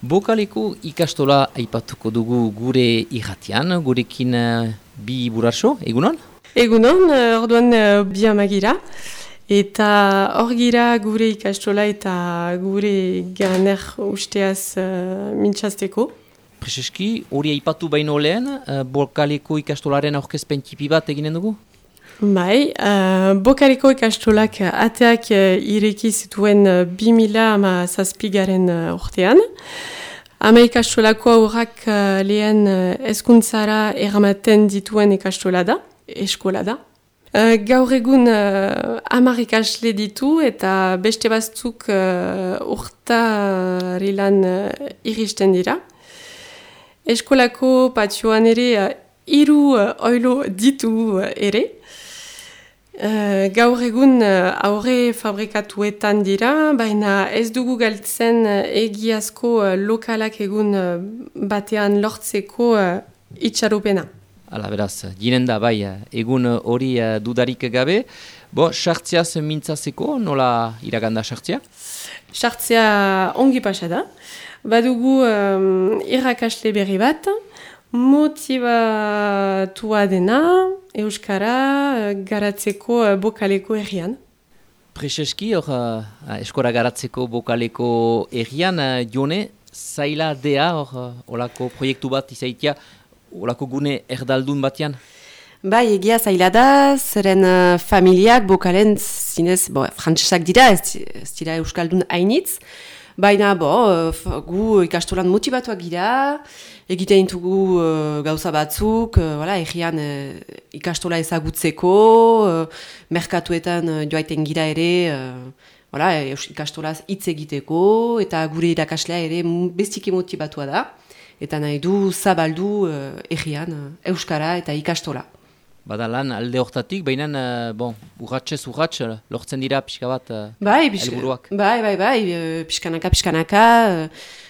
Bokaleko ikastola aipatuko dugu gure irratian, gurekin bi buraso, egunon? Egunon, orduan bi amagira. Eta hor gira gure ikastola eta gure ganer usteaz mintzazteko. Prezeski, hori aipatu baino lehen, Bokaleko ikastolaren aurkezpen tipi bat eginen dugu? Bai, Bokaleko ikastolak ateak ireki zituen 2017 urtean. Ama ikastolako aurrak lehen hezkuntzara eramaten dituen ikastola da, eskola da. Gaur egun 10 ikasle ditu eta beste batzuk urtarilan iristen dira. Eskolako patioan ere 3 oilo ditu ere. Gaur egun aurre fabrikatuetan dira, baina ez dugu galtzen egiazko lokalak egun batean lortzeko itxaropena. Hala, beraz, ginen da, bai, egun hori dudarik gabe. Sartzeaz mintzazeko, nola iraganda sartzea? Sartzea ongi pasa da. Badugu irakasle berri bat, motibatua dena, euskara garatzeko Bokaleko herrian. Prezeski, hor, eskora garatzeko Bokaleko herrian, Jone, zaila dea, hor, olako proiektu bat izaitia, olako gune erdaldun batean? Bai, egia zaila da, zeren familiak Bokalen zinez, frantsesak dira, ez dira euskaldun hainitz, baina gu ikastolan motibatuak gira, egiten ditugu gauza batzuk, egian ikastola ezagutzeko, merkatuetan joaiten gira ere, ikastolaz hitz egiteko, eta gure irakaslea ere bestiki motibatua da, eta nahi du zabaldu egian euskara eta ikastola. Bada lan alde hortatik, baina urratxez lortzen dira pixka bat helburuak. Bai, pixkanaka,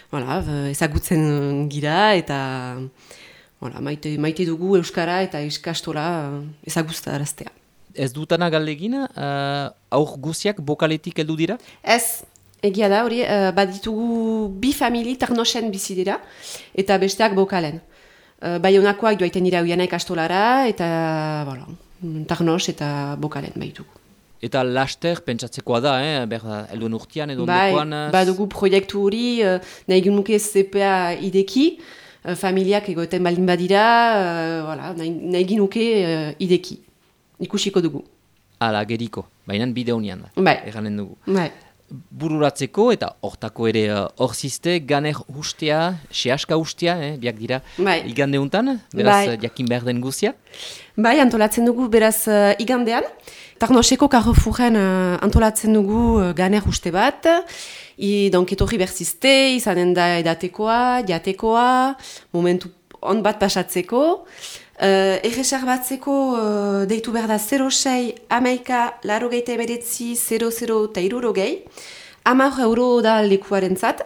ezagutzen gira eta maite dugu euskara eta ikastola ezagutaraztea. Ez dutana galdegin, aur guziak Bokaletik heldu dira? Ez, egia da hori, baditugu 2 famili Tarnosen bizi dira eta besteak Bokalen. Baionakoak joaiten dira uiana ikastolara eta Tarnos eta Bokalen baitugu. Eta laster pentsatzekoa da, helduen urtean edo ondekoan? Badugu proiektu hori, nahi genuke CPA ideki, familiak egoten baldin badira, nahi genuke ideki. Ikusiko dugu. Hala, geriko, baina bide honian da, eganen dugu. Bai. Bururatzeko eta hortako ere horzizte, ganer ustea, sehaska ustea, biak dira igande untan, beraz jakin behar den guzia? Bai, antolatzen dugu beraz igandean. Tarnoseko Carrefourren antolatzen dugu ganer uste bat, etorri berzizte, izanen da edatekoa, jatekoa, momentu on bat pasatzeko. Erreserbatzeko deitu behar da 06 amaika 89 00 eta 60, 10 euro da lekuaren zat,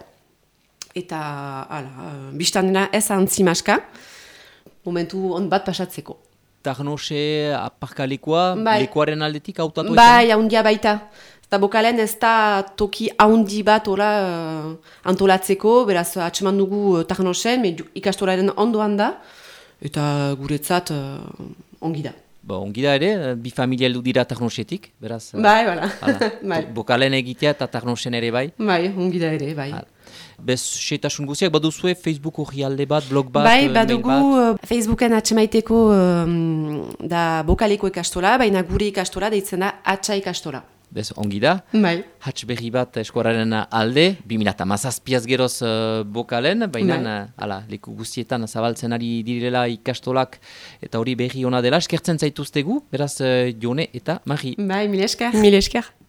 eta biztan dena ez antzimaska, momentu on bat pasatzeko. Tarnose aparkalekua, lekuaren aldetik hautatu ezan? Bai, haundia baita. Eta Bokalen ez da toki haundi bat antolatzeko, beraz atseman dugu Tarnosen, ikastolaren ondoan da, eta guretzat ongi da. Ongi da ere, 2 familia heldu dira Tarnosetik, beraz? Bai, Bokalen egitea eta Tarnosen ere bai? Bai, ongi da ere, bai. Bez, seitasun guziak, baduzue Facebook orrialde bat, blog bat, mail bat? Bai, badugu Facebooken atxemaiteko da Bokaleko ikastola, baina gure ikastola deitzen da Atxa ikastola. Bez, ongi da. Bai. Hatz berri bat eskoraren alde, 2017 geroz Bokalen, baina leku guztietan zabaltzen ari direla ikastolak eta hori berri ona dela. Eskertzen zaituztegu, beraz Jone eta Mari. Bai, mil esker. Mil esker.